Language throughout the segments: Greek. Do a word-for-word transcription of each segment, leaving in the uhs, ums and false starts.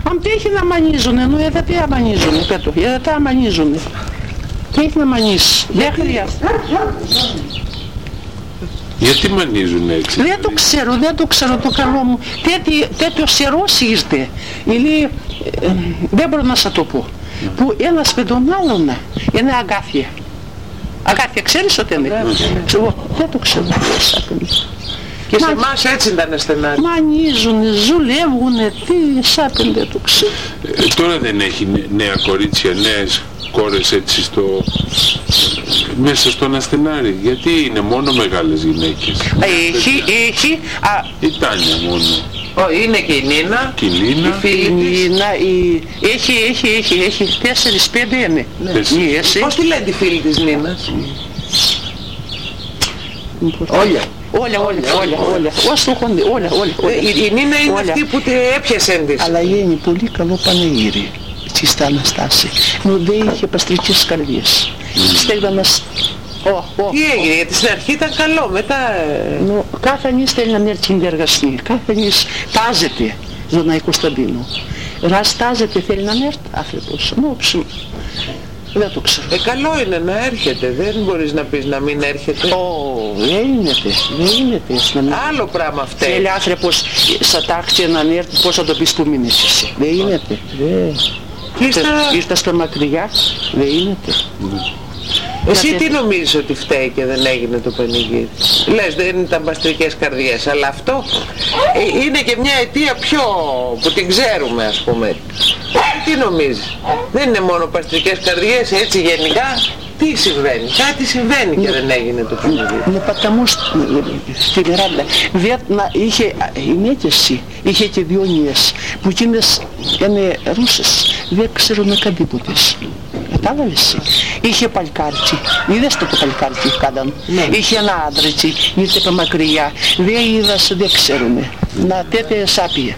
Αν τι έχει να μανίζουνε, ну это τι αμανίζουνε, πέτω, γιατί αμανίζουνε. Τι έχει να μανίσει, δεν χρειάζεται. Γιατί μανίζουν έτσι? Δεν το ξέρω, δεν το ξέρω το καλό μου. Τέτοιο σερός ήρθε, или, ε, δεν μπορώ να σας το πω, mm. που ένας με τον άλλον είναι αγκάθια. Αγκάθια, ξέρεις ότι είναι? Mm. Δεν το ξέρω. Και σε εμάς έτσι ήταν στενά. Μανίζουνε, ζουλεύουνε, τι σάπεν, δεν το ξέρω. Ε, τώρα δεν έχει νέα κορίτσια, νέες κόρες έτσι στο, μέσα στον Ασθενάρη, γιατί είναι μόνο μεγάλες γυναίκες? Έχει, έχει. Α, η Τάνια μόνο. Oh, είναι και η Νίνα, και η Νίνα, η φίλη της. Νίνα, η... Έχει, έχει, έχει, έχει, τέσσερις, πέντε είναι. Ναι. Yes, πώς τη λένε τη φίλη της Νίνας? Όλα. Όλα, όλα, όλα, όλα. Όσο έχουν, όλα, όλα. Η Νίνα είναι αυτή που τη έπιασε της. Αλλά είναι πολύ καλό πανηγύρι. Чисто Αναστάση. Ну δεν είχε παστρικές καρδιές. Στέλναμες... Τι έγινε, γιατί στην αρχή ήταν καλό, μετά... Ну, κάθε νης θέλει να έρθει να εργαστεί. Κάθε νης τάζεται στον Κωνσταντίνο. Ρας τάζεται θέλει να έρθει άνθρωπος. Ну, δεν το ξέρω. Ε, καλό είναι να έρχεται, δεν μπορείς να πεις να μην έρχεται. Ω, δεν είναι δεν είναι άλλο πράγμα αυτό. Θέλει άνθρωπος σαν τάχτη να έρθει, πώς θα το πεις που μην είσαι. Δεν είναι ήρθα στο μακριά, δεν είναι. Εσύ τι νομίζεις ότι φταίει και δεν έγινε το πανηγύρι? Λες δεν ήταν παστρικές καρδιές, αλλά αυτό είναι και μια αιτία πιο που την ξέρουμε, ας πούμε. Τι νομίζεις? Δεν είναι μόνο παστρικές καρδιές, έτσι γενικά? Τι συμβαίνει? Κάτι συμβαίνει και δεν έγινε το πανηγύρι. Ναι, потому что στη Μιράντα είχε ενέτηση, είχε και δύο νύες που εκείνες είναι Ρούσες, δεν ξέρουν καν τίποτες. Κατάλαβες? Είχε παλικάρτσι, είδες το παλικάρτσι κάναν. Είχε ένα άντρατσι, ήρθε από μακριά, δεν είδας, δεν ξέρουνε. Να τέτοια σάπια.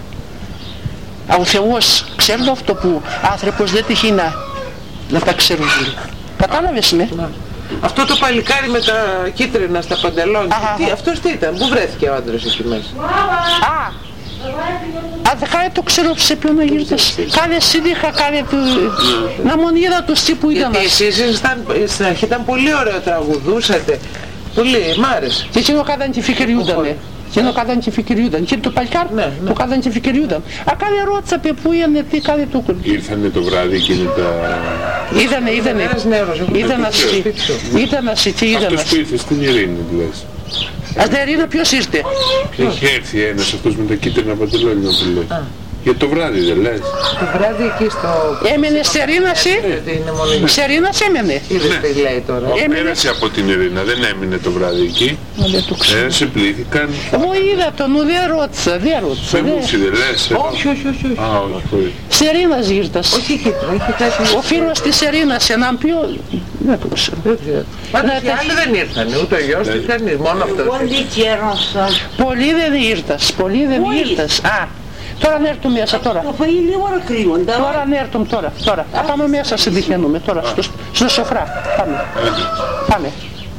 Ο Θεός ξέρουν αυτό που άνθρωπος δεν τυχεί να, να τα ξέρουν. Κατάλαβες με? Αυτό το παλικάρι με τα κίτρινα στα παντελόνια, τι, αυτός τι ήταν, πού βρέθηκε ο άντρας εκεί μέσα? Α, α, δεν το ξέρω σε ποιον ήρθες. Κάνε συνήθα, κάνε του... Να μον είδα το τι που ήταν. Γιατί εσείς ήσταν, στην αρχή ήταν πολύ ωραίο, τραγουδούσατε. Πολύ, μ' άρεσε. Και εκείνο κάτω αντιφικαιριούντανε. Εκείνο κάτω αντιφικαιριούνταν. Και το παλικάρι που κάτω αντιφικαιριούνταν. Α, κάνε ρώτσα που είναι, τι κάνε το κουλ. Ήρθανε το βράδυ εκείνη τα... Είδανε, είδανε. Είδανε ασύ. Είδανε ασύ, τι είδανε. Αυτός που ήρθε στην Ειρήνη, λες. Ας δεν Ειρήνα ποιος ήρθε? Έχει έρθει ένας αυτός με τα κίτρινα παντελόνια που λέει. Για το βράδυ δεν λες? Το βράδυ εκεί στο... Έμενε σε Ειρήνας ή? Σε Ειρήνας έμενε. Είδες τι λέει τώρα. Πέρασε από την Ειρήνα, δεν έμεινε το βράδυ εκεί. Ε, σε πλήθηκαν. Εγώ είδα τον, δεν ρώτησα, δεν ρώτησα. Με μουσι δεν λες? Όχι, όχι, όχι. Α, όχι. Σε Ειρήνας ήρθας. Όχι κίτρινα, είχε κάτι... Ο φίλος της Ειρήνας, έναν πιο... Δεν το ξέρω. Πάντως οι άλλοι δεν ήρθανε, ούτε ο γιος του κανείς, μόνο αυτός. Πολύ καιρό σας. Πολύ δεν ήρθας, πολύ δεν ήρθας. Α, τώρα να έρθουν μέσα, τώρα. Το φαΐ λίγο να κρύβονται. Τώρα να έρθουν, τώρα, τώρα. Θα πάμε μέσα, συντυχαίνουμε, τώρα, στο, στο σοφρά. Πάμε. Πάμε.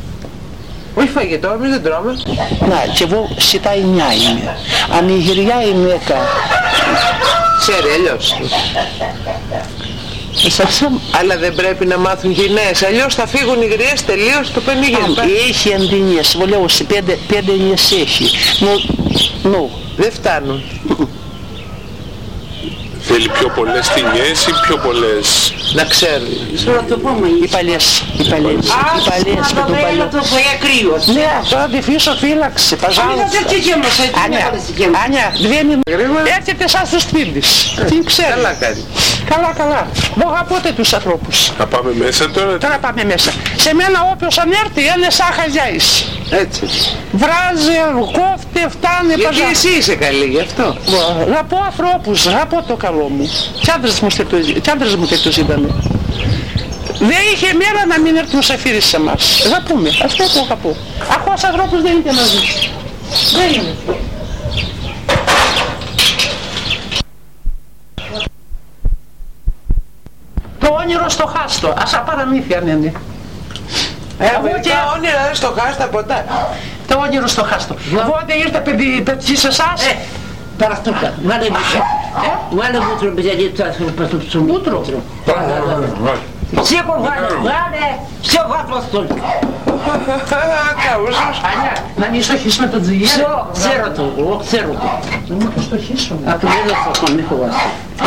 Όχι φαγητό, εμείς δεν τρώμε. Να, και εγώ считай μια είμαι. Αν η γυριά η μέκα... Ξέρει, αλλιώς. Αλλά δεν πρέπει να μάθουν γυναίες, αλλιώς θα φύγουν οι γριές τελείως το πανηγύρι. Έχει αντινίες, λέω, πέντε, πέντε νιές έχει. Νου, δεν φτάνουν. Θέλει πιο πολλές ταινίες ή πιο πολλές? Να ξέρει. Οι παλιές, οι παλιές, οι παλιές με το παλιό. Ναι, τώρα τη φύσω φύλαξε, παζάλωσα. Άνια, βγαίνει, έρχεται σαν στο σπίτι της. Τι ξέρει. Καλά κάνει. Καλά, καλά. Εγώ αγαπώ τους ανθρώπους. Θα πάμε μέσα τώρα. Τώρα πάμε μέσα. Σε μένα όποιος αν έρθει είναι σαν χαζιάης. Έτσι. Βράζει, κόφτε, φτάνει, γιατί παζά. εσύ είσαι καλή γι' αυτό. Αγαπώ ανθρώπους, αγαπώ το καλό μου. Κι άντρες μου τέτοιους είδανε. Δεν είχε μέρα να μην έρθουν σαφίρεις σε εμάς. Αγαπούμε, αυτό το αγαπώ. Αχώς ανθρώπους δεν είναι να ζήσει. Δεν είναι. Το όνειρο στο χάστο, ας απαραμύθια είναι. Ε, μερικά όνειρα στο χάστο ποτέ. Το όνειρο στο χάστο. Εγώ δεν ήρθα παιδί σε εσάς. Παραστούκα, να δεν είσαι. Βάλε βούτρο, γιατί το άσχολο στο ψωμί. Βούτρο. Σήκω βάλε, βάλε, все готово столько. Καούσος. Аня, να μην στοχίσουμε το τζιγέρι. Все, ξέρω το, εγώ ξέρω το. Να μην το στοχίσουμε. Α, το δεν θα το μη φοβάσαι.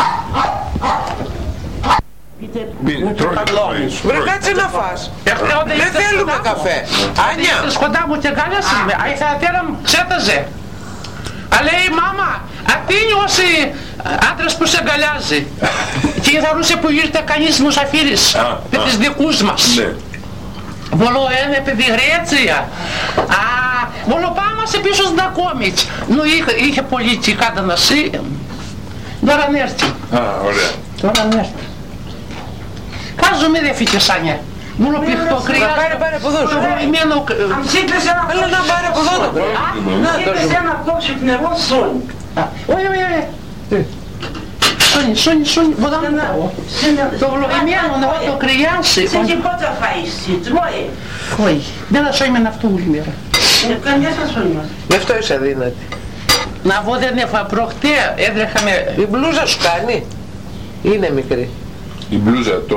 Βρε κάτσε να φας. Δεν θέλουμε καφέ. Άνια. Κοντά μου και αγκάλιασε με. Α, η θεατέρα μου ξέταζε. Α, λέει, μάμα, α, τι νιώσει άντρας που σε αγκαλιάζει. Και ήθελούσε που ήρθε κανείς μουσαφίρης με τις δικούς μας. Volò ene pe Grecia. A, volò πάμε σε πίσω знакомить. Ну, είχε, είχε πολιτικά να νοσεί. Τώρα να έρθει. Α, ωραία. Τώρα να έρθει. Κάζομαι δε φύγες, Άνια. Μόνο πιχτό κρυάζει. Πάρε, πάρε από εδώ σου. Αν σήκες ένα Έλα να πάρε από εδώ το πρωί. Αν σήκες ένα κόψικ νερό σόνι. Όχι, όχι, όχι. Σόνι, Σόνι, Σόνι, βοда να πάω. Το βλογημένο να το κρυάσει. Σε τι πότε θα φάεις, τρώει. Όχι, δεν θα σώμεν αυτό όλη μέρα. Καμιά θα σώνει μας. Γι' αυτό είσαι αδύνατη. Να βγω δεν έφα προχτέ, έτρεχα με... Η μπλούζα σου κάνει. Είναι μικρή. Η μπλούζα, το...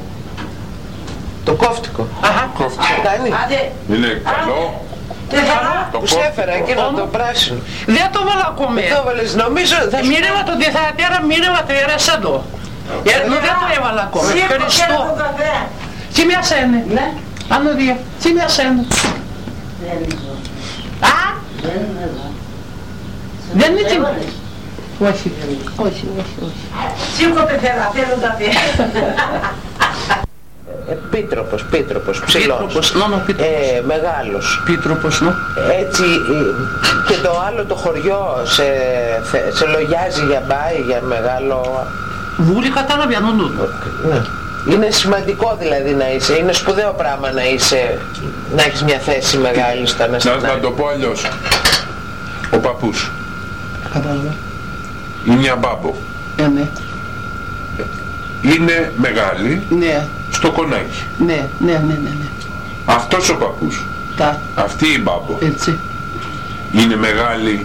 Το κόφτικο. Αχα, Κάνει. Άντε, είναι καλό. δεν θα Το Που σε έφερα εκείνο το πράσινο. δεν το βάλα ακόμη. Το έβαλες νομίζω. θα σου- Μοίρευα το διθεατέρα, μοίρευα το έρεσα το. Ε, νο, δεν το έβαλα ακόμη. Σήκω και το Ευχαριστώ. καφέ. Τι μια σένε. Ναι. Άνω δύο. Τι μια σένε. Δεν είναι εδώ. Α, Δεν είναι εδώ. δεν είναι τι... Έβαλες. Όχι, όχι, όχι, όχι. Σήκω πεθαίνα, θέλω καφέ. Επίτροπος, πίτροπος, ψηλός. Πίτροπος, νο, νο, πίτροπος. Ε, μεγάλος. Πίτροπος, νο. Έτσι ε, και το άλλο το χωριό σε, θε- σε λογιάζει για μπάι, για μεγάλο... Βούλη κατάλαβε, νο, νο. Ναι. Είναι σημαντικό δηλαδή να είσαι, είναι σπουδαίο πράγμα να είσαι, να έχεις μια θέση μεγάλη στα Να, να αναστημένα. το πω αλλιώς. Ο παππούς Κατάλαβε. ή μια μπάμπο Ε, ναι. είναι μεγάλη Ναι, στο κονάκι. ναι, ναι, ναι, ναι, ναι. Αυτός ο παππούς, Τα, αυτή η μπάμπο έτσι. είναι μεγάλη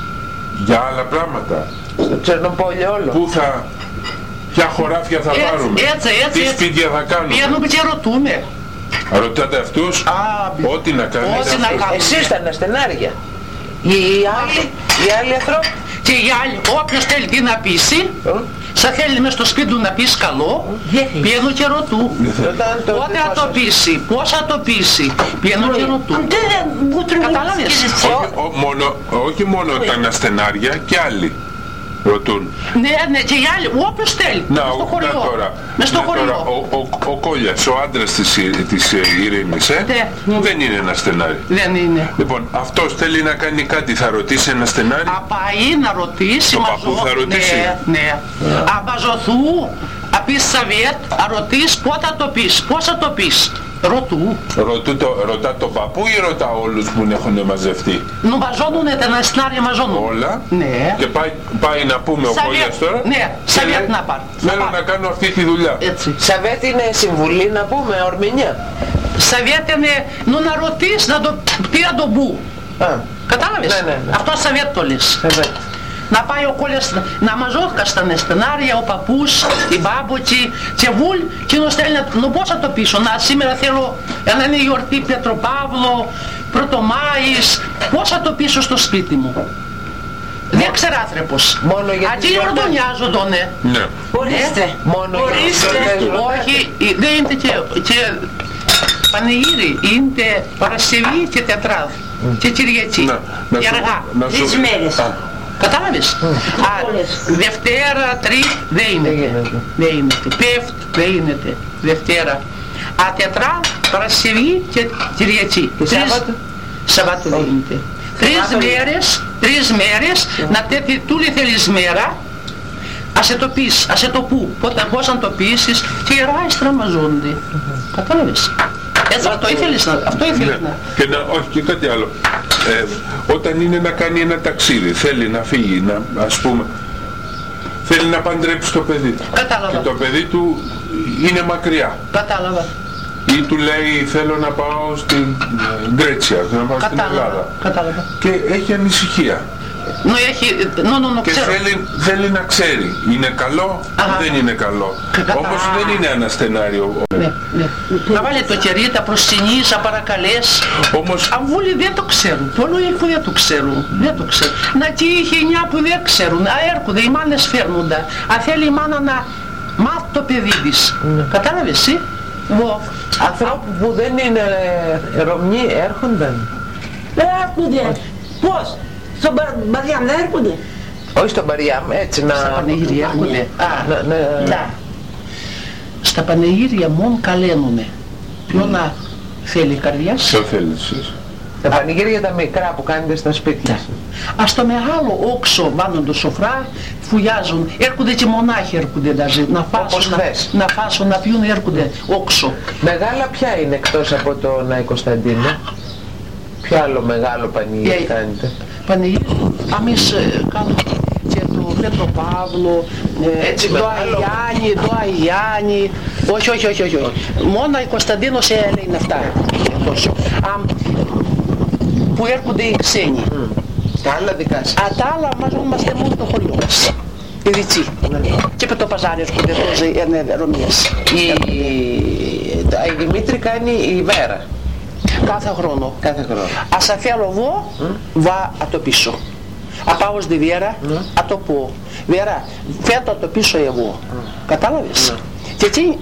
για άλλα πράγματα. Στο Τσερνοπόλιο όλο. Πού θα, ποια χωράφια θα Έτσι, πάρουμε, έτσι, έτσι, τι έτσι. σπίτια θα κάνουμε. Πιένουμε και ρωτούμε. Ρωτάτε αυτούς, Α, ό,τι να κάνετε Ό,τι να αυτούς. κάνετε. Εσύ στα αναστενάρια. Οι άλλοι, οι άλλοι άνθρωποι. Και οι άλλοι, όποιος θέλει τι να πείσει, σαν θέλει μες στο σπίτι του να πεις καλό, πιένω και ρωτού. Ρωτάνε το Πότε δικό θα το σας. πείσει, πώς θα το πείσει, πιένω και ρωτού. Κατάλαβες. Όχι, ο- μόνο, όχι μόνο τα αναστενάρια και άλλοι ρωτούν. Ναι, ναι, και οι άλλοι, όποιος θέλει, Να, μες στο ο- να χωριό. τώρα, Μες στο να τώρα χωριό. ο, ο, ο Κόλλιας, ο άντρας της, Η- της ε, Ειρήνης, ε, Ναι. δεν είναι ένα στενάρι. Δεν είναι. Λοιπόν, αυτός θέλει να κάνει κάτι, θα ρωτήσει ένα στενάρι. Α πάει να ρωτήσει Το μαζό- παππού θα ρωτήσει. Ναι, ναι. Α μαζοθού, α πεις σαβιέτ, α ρωτήσεις πότε θα το πεις, πώς θα το πεις. Ρωτού. Ρωτού το, ρωτά τον παππού ή ρωτά όλους που έχουν μαζευτεί. Νου μαζώνουνε τα ναστινάρια μαζώνουν. Όλα. Ναι. Και πάει, πάει να πούμε ο Σαβιέτ, Κόλλιας τώρα. ναι, και Σαβιέτ λέει, να πάρει. Να Θέλω πάρει. να κάνω αυτή τη δουλειά. Έτσι. Σαββέτ είναι συμβουλή να πούμε, ορμηνιά. Σαβιέτ είναι, νου να ρωτήσεις να το, τι να το μπου. Α, Κατάλαβες. Ναι, ναι, ναι. Αυτό Σαβιέτ το λες. Σαββέτ. Να πάει ο Κόλλιας να μαζώθηκα στα νεστενάρια, ο παππούς, η μπάμποτσι και βουλ και νο στέλνει, νο πώς θα το πείσω, να σήμερα θέλω να είναι γιορτή Πετροπαύλο, Πρωτομάης, πώς θα το πείσω στο σπίτι μου. Δεν ξεράθρεπος. Μόνο για τις Αντί γιορτές. γιορτονιάζοντονε. Ναι. Ορίστε. Μόνο για τις Ορίστε. γιορτές ρωτάτε. Όχι, ε, δεν είναι και, και Πανηγύρι, είναι Παρασκευή και Τετράδ και Κυριακή Να, να και σου- αργά. να σου- Τρεις μέρες. Α, Κατάλαβες. Α, Δευτέρα, Τρίτη, δεν Δεν είναι. γίνεται. Δεν είναι. Πέφτ, δεν είναι. Δευτέρα. Α, Τετρά, Παρασκευή και Κυριακή. Και Σάββατο? Σαββάτο δεν είναι. Τρεις Σαββάτο. μέρες, τρεις μέρες, να τέτοι τούλη θέλεις μέρα, ας σε το πεις, ας σε το πού, πότε, πώς να το πείσεις και οι ράοι στραμμαζόνται. Κατάλαβες. Έτσι αυτό ήθελες να, αυτό ήθελες ναι. να. Και να, όχι και κάτι άλλο. Ε, όταν είναι να κάνει ένα ταξίδι, θέλει να φύγει, να, ας πούμε, θέλει να παντρέψει το παιδί του. Κατάλαβα. Και το παιδί του είναι μακριά. Κατάλαβα. Ή του λέει θέλω να πάω στην ε, Γκρέτσια, θέλω να πάω στην Ελλάδα. Κατάλαβα. Κατάλαβα. Και έχει ανησυχία. No, έχει, no, no, no, Και ξέρω. θέλει, θέλει να ξέρει. Είναι καλό, Αχα. δεν είναι καλό. Κατά- Όμως Α. δεν είναι ένα στενάριο. Ναι, ναι. Να βάλει το κερί, τα προσκυνείς, να παρακαλείς. Όμως Αμβούλοι δεν το ξέρουν. Πολλοί που δεν το ξέρουν. Δεν το ξέρουν. Να τι είχε εννιά που δεν ξέρουν. Α, έρχονται, οι μάνες φέρνονται. Α, θέλει η μάνα να μάθει το παιδί της. Κατάλαβες εσύ. Βο. Ανθρώπου που δεν είναι ε, Ρωμιοί έρχονταν. Έρχονται. Πώς. Στον Μπαριάν δεν έρχονται. Όχι στον Παριάμ, έτσι να... Στα πανηγύρια έρχονται. Α, να, να, ναι. Στα πανηγύρια μόνο καλένουνε. Ποιο να θέλει η καρδιά σου. ποιο θέλεις εσείς? τα πανηγύρια τα μικρά που κάνετε στα σπίτια. Ας στο μεγάλο όξο βάνουν το σοφρά, φουλιάζουν, έρχονται και μονάχοι έρχονται даже, να φάσουν, να, χθες. να φάσουν, να πιούν, έρχονται όξο. Μεγάλα ποια είναι εκτός από τον Άι Κωνσταντίνο? Ποιο άλλο μεγάλο πανηγύρι Ε, κάνετε? Πανηγύρι, εμείς ε, κάνουμε και το Πέτρο Παύλο, ε, Έτσι το μεγάλο. Αγιάννη, το Αγιάννη, όχι, όχι, όχι, όχι, όχι. Μόνο η Κωνσταντίνος έλεγε αυτά. Ε, τόσο. Α, που έρχονται οι ξένοι. Τα άλλα δικά σας. Α, τα άλλα μας είμαστε μόνο το χωριό μας. Οι διτσί. Και με το παζάρι έρχονται τόσο είναι Ρωμίες. Η, το Άι Δημήτρη κάνει η Βέρα Κάθε χρόνο. κάθε χρόνο. Ας θέλω εγώ, βα α το πίσω. Α πάω στη Βέρα, α το πω. Βέρα, φέτο το πίσω εγώ. Κατάλαβες. Και τι...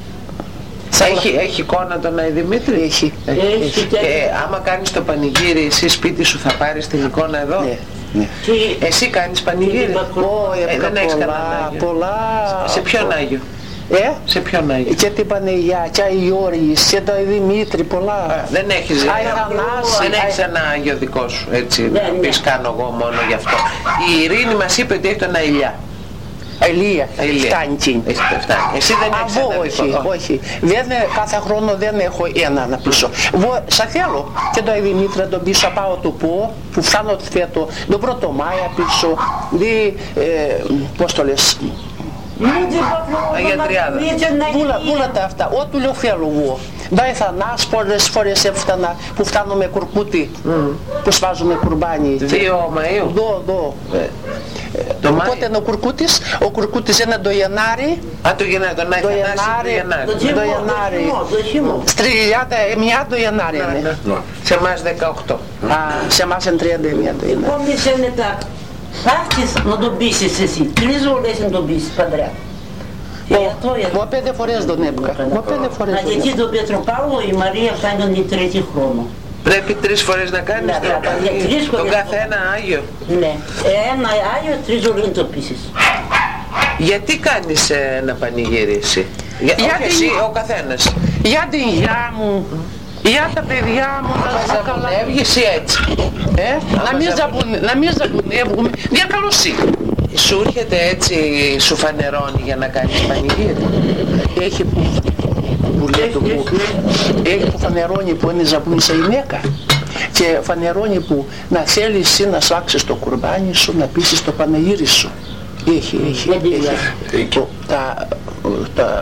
Έχει, έχει εικόνα τον Άι Δημήτρη? Έχει. Έχει και... Και άμα κάνεις το πανηγύρι, εσύ σπίτι σου θα πάρεις την εικόνα εδώ? Ναι, ναι. Και... Εσύ κάνεις πανηγύρι? Ω, Ε, δεν έχεις κανέναν πολλά, Άγιο. πολλά... Σε ποιον Άγιο? Ε? Σε ποιον Άγιο? Και την Πανεγιά, και η Γιώργης, και το Δημήτρη, πολλά. Δεν έχεις, Άι Θανάση, δεν έχεις Άι- ένα Άγιο δικό σου, έτσι, Ναι, να ναι. πεις κάνω εγώ μόνο γι' αυτό. Η Ειρήνη μας είπε ότι έχει τον Αηλιά. Ελία, Αηλία. φτάνει εκεί. Εσύ δεν φτάνει. Εσύ δεν έχεις Εγώ ένα όχι, δικό. όχι. Δεν, κάθε χρόνο δεν έχω ένα να πίσω. Εγώ σα θέλω και το Δημήτρη τον πίσω πάω του πω, που φτάνω φέτο, τον πρώτο Μάια πίσω, δι, ε, πώς το λες, Люди попробуют Αγιατριάδα. Πούλα, πούλα τα αυτά, ό,τι λέω θέλω εγώ. Δάει Θανάς, πολλές φορές έφτανα που φτάνω με κουρκούτι, που σβάζουμε κουρμπάνι. δύο Μαΐου. Δω, δω. Το Οπότε Μάιο. είναι ο κουρκούτης, ο κουρκούτης είναι το Γενάρη, Α, το Γενάρη, τον Άι Το Θανάση του Γενάρη. Γενάρη. Το χειμώνα, το Ιανουάρη. χειμώνα, το χειμώνα. στριλιάτα, μια το Γενάρη Ναι, είναι. ναι. Σε εμάς δεκαοκτώ. Α, σε εμάς είναι τριάντα εννιά το Γενάρη. Помнишь, είναι так. Πάρτης να τον πείσεις εσύ. Τρεις ώρες να τον πείσεις παντρέα. Για το, για Εγώ πέντε φορές τον έπαικα. Εγώ πέντε φορές Να τον γιατί έπαικα. τον Πέτρο Παύλο η Μαρία φτάνει τον τρίτη χρόνο. Πρέπει τρεις φορές να κάνεις Ναι, το ναι, πανηγύρι. τρεις Τον φορές. κάθε ένα Άγιο. Ναι. Ένα Άγιο τρεις ώρες να το πείσεις. Γιατί κάνεις ε, ένα πανηγύρι εσύ? Για, όχι Γιατί- εσύ, ο καθένας. Για την γιά μου, για τα παιδιά μου, να ζω καλά. Ζαμπονεύγεις ή έτσι? Ε, να μην ζαμπονε- να μην ζαμπονεύγουμε. Για καλοσύνη. Σου έρχεται έτσι, σου φανερώνει για να κάνεις πανηγύρι? Έχει που, που λέει το που, έχει που φανερώνει που είναι ζαπούνισα γυναίκα. Και φανερώνει που να θέλεις εσύ να σφάξεις το κουρμπάνι σου, να πείσεις το πανηγύρι σου. Έχει, έχει, Γιατί, έχει. Έχει. Το- Τα, τα,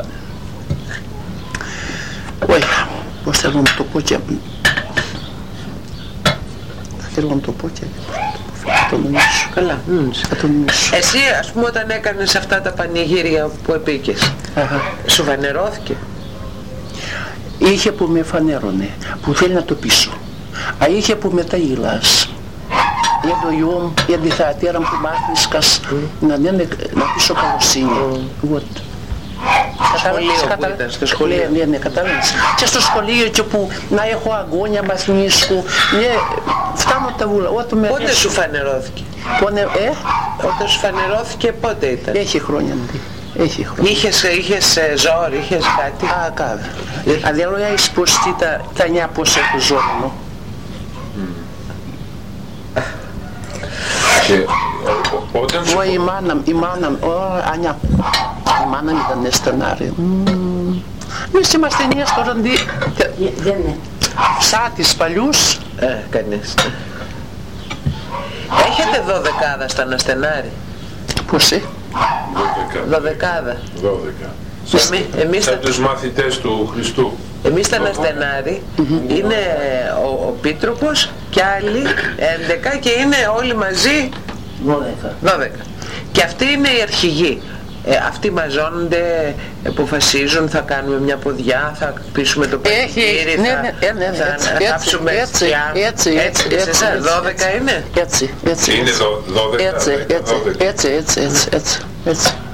όχι, πώς θέλω να το πω και, θέλω να το πω και, θα το νομίσω. Καλά. Θα το νομίσω. Εσύ ας πούμε όταν έκανες αυτά τα πανηγύρια που επίκες, Αχα. σου φανερώθηκε? Είχε που με φανέρωνε, που θέλει να το πείσω. Α είχε που με τα ήλας. Για το γιο μου, για τη θεατέρα μου που μάθησκας να, να, να πείσω καλοσύνη. Вот. σχολείο που ήταν, στο σχολείο. Ναι, ναι, ναι, κατάλαβες. Και στο σχολείο και που να έχω αγώνια μαθηνίσκου. Ναι, φτάνω τα βούλα. Ό,τι με Πότε σου φανερώθηκε? Πόνε, ε, Όταν σου φανερώθηκε πότε ήταν? έχει χρόνια. Ναι. Έχει χρόνια. Είχες, είχες ε, ζόρι, είχες κάτι? Α, κάδε. А дело я изпусти та, та ня после ζώνου. Και ο- όταν σου... Εγώ η μάνα, η μάνα, ο, Άνια, η μάνα μου ήταν στενάρη. Εμείς είμαστε νέες τώρα, δι, Δεν είναι. ψάτης παλιούς, Ε, κανείς. Έχετε δωδεκάδα στο Αναστενάρι? πώς ε, δώδεκα. Δωδεκάδα. δώδεκα. Εμεί, εμείς, Σαν τα- τους μαθητές του Χριστού. εμείς στα Αναστενάρι είναι ο, ο Πίτροπος και άλλοι έντεκα και είναι όλοι μαζί δώδεκα. δώδεκα. Και αυτοί είναι οι αρχηγοί. Ε, αυτοί μαζώνονται, αποφασίζουν, θα κάνουμε μια ποδιά, θα πείσουμε το πανηγύρι, ναι, θα, ναι, ναι, θα έτσι, ανάψουμε έτσι, αιστιά. έτσι, έτσι, έτσι, έτσι, σε έτσι, δώδεκα είναι. Έτσι, έτσι, Είναι έτσι, δω- δώδεκα, έτσι, δέκα, έτσι, δώδεκα. έτσι, έτσι, έτσι, έτσι, έτσι.